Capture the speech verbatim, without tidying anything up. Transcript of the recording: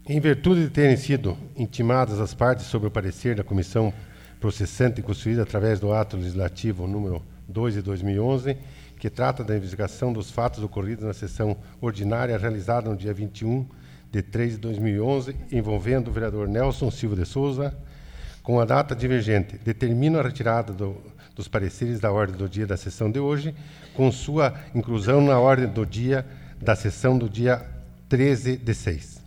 Em virtude de terem sido intimadas as partes sobre o parecer da comissão processante constituída através do ato legislativo número dois de dois mil e onze, que trata da investigação dos fatos ocorridos na sessão ordinária realizada no dia vinte e um de três de dois mil e onze, envolvendo o vereador Nelson Silva de Souza, com a data divergente, determino a retirada do, dos pareceres da ordem do dia da sessão de hoje, com sua inclusão na ordem do dia da sessão do dia treze de seis.